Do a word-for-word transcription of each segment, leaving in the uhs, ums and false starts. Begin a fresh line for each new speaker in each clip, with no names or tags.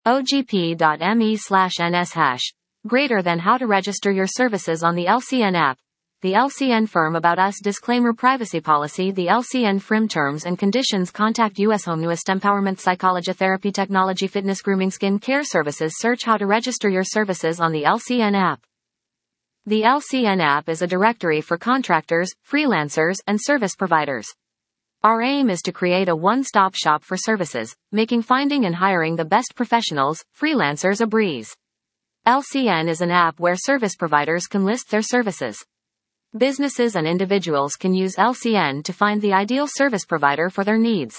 ogp.me slash ns hash. Greater than how to register your services on the L C N app. The L C N Firm About Us Disclaimer Privacy Policy. The L C N F R M Terms and Conditions. Contact U S Home Newest Empowerment Psychology Therapy Technology Fitness Grooming Skin Care Services. Search how to register your services on the L C N app. The L C N app is a directory for contractors, freelancers, and service providers. Our aim is to create a one-stop shop for services, making finding and hiring the best professionals, freelancers a breeze. L C N is an app where service providers can list their services. Businesses and individuals can use L C N to find the ideal service provider for their needs.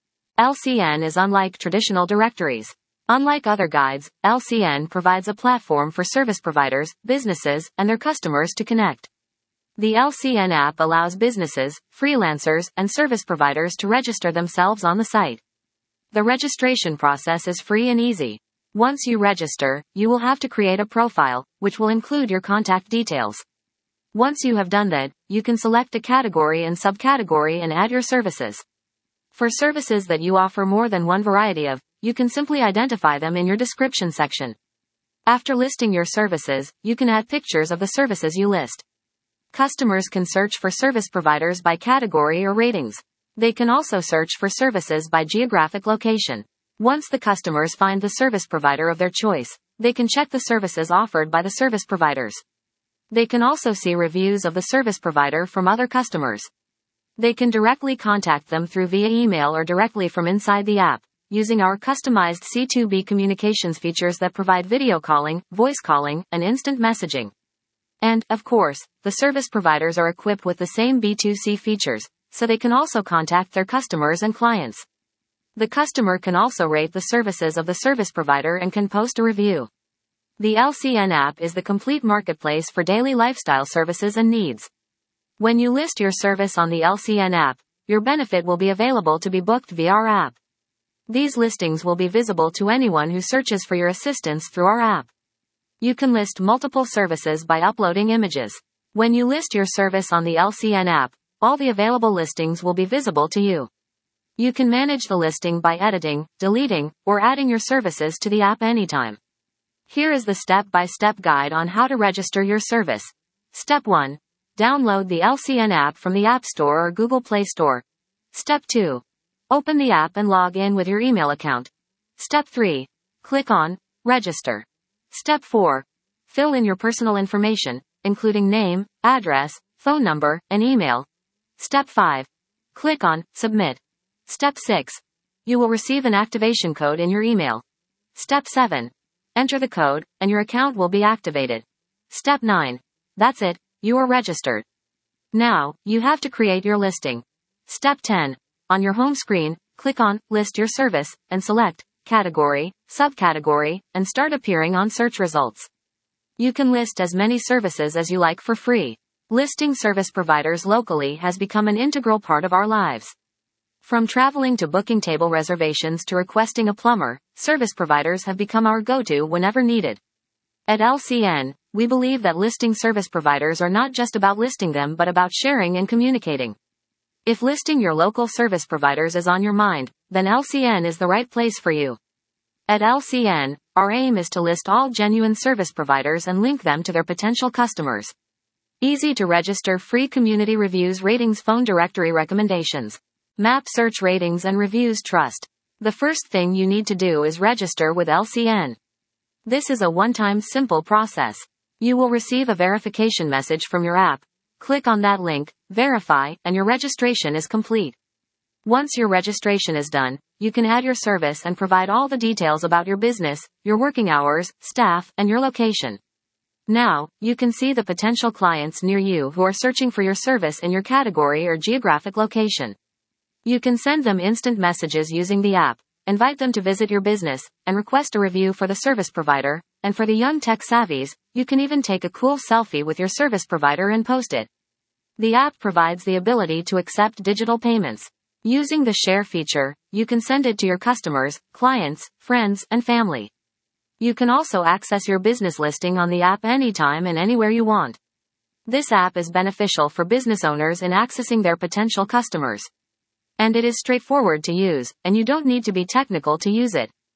L C N is unlike traditional directories. Unlike other guides, L C N provides a platform for service providers, businesses, and their customers to connect. The L C N app allows businesses, freelancers, and service providers to register themselves on the site. The registration process is free and easy. Once you register, you will have to create a profile, which will include your contact details. Once you have done that, you can select a category and subcategory and add your services. For services that you offer more than one variety of, you can simply identify them in your description section. After listing your services, you can add pictures of the services you list. Customers can search for service providers by category or ratings. They can also search for services by geographic location. Once the customers find the service provider of their choice, they can check the services offered by the service providers. They can also see reviews of the service provider from other customers. They can directly contact them through via email or directly from inside the app, using our customized C two B communications features that provide video calling, voice calling, and instant messaging. And, of course, the service providers are equipped with the same B two C features, so they can also contact their customers and clients. The customer can also rate the services of the service provider and can post a review. The L C N app is the complete marketplace for daily lifestyle services and needs. When you list your service on the L C N app, your benefit will be available to be booked via our app. These listings will be visible to anyone who searches for your assistance through our app. You can list multiple services by uploading images. When you list your service on the L C N app, all the available listings will be visible to you. You can manage the listing by editing, deleting, or adding your services to the app anytime. Here is the step-by-step guide on how to register your service. Step one. Download the L C N app from the App Store or Google Play Store. Step two. Open the app and log in with your email account. Step three. Click on Register. Step four. Fill in your personal information, including name, address, phone number, and email. Step five. Click on Submit. Step six. You will receive an activation code in your email. Step seven. Enter the code, and your account will be activated. Step nine. That's it, you are registered. Now, you have to create your listing. Step ten. On your home screen, click on List Your Service, and select Category, Subcategory, and start appearing on search results. You can list as many services as you like for free. Listing service providers locally has become an integral part of our lives. From traveling to booking table reservations to requesting a plumber, service providers have become our go-to whenever needed. At L C N, we believe that listing service providers are not just about listing them but about sharing and communicating. If listing your local service providers is on your mind, then L C N is the right place for you. At L C N, our aim is to list all genuine service providers and link them to their potential customers. Easy to register: free community reviews, ratings, phone directory recommendations, map search, ratings and reviews, trust. The first thing you need to do is register with L C N. This is a one-time simple process. You will receive a verification message from your app. Click on that link, verify, and your registration is complete. Once your registration is done, you can add your service and provide all the details about your business, your working hours, staff, and your location. Now, you can see the potential clients near you who are searching for your service in your category or geographic location. You can send them instant messages using the app, invite them to visit your business, and request a review for the service provider. And for the young tech savvies, you can even take a cool selfie with your service provider and post it. The app provides the ability to accept digital payments. Using the share feature, you can send it to your customers, clients, friends, and family. You can also access your business listing on the app anytime and anywhere you want. This app is beneficial for business owners in accessing their potential customers. And it is straightforward to use, and you don't need to be technical to use it.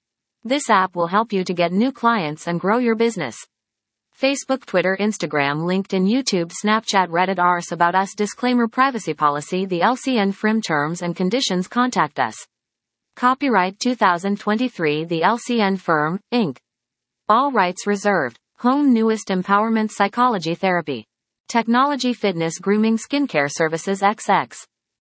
This app will help you to get new clients and grow your business. Facebook, Twitter, Instagram, LinkedIn, YouTube, Snapchat, Reddit, Ars About Us. Disclaimer: privacy policy. The L C N F R I M terms and conditions. Contact us. Copyright two thousand twenty-three. The L C N Firm, Incorporated. All rights reserved. Home newest empowerment psychology therapy. Technology, fitness, grooming, skincare services. X X.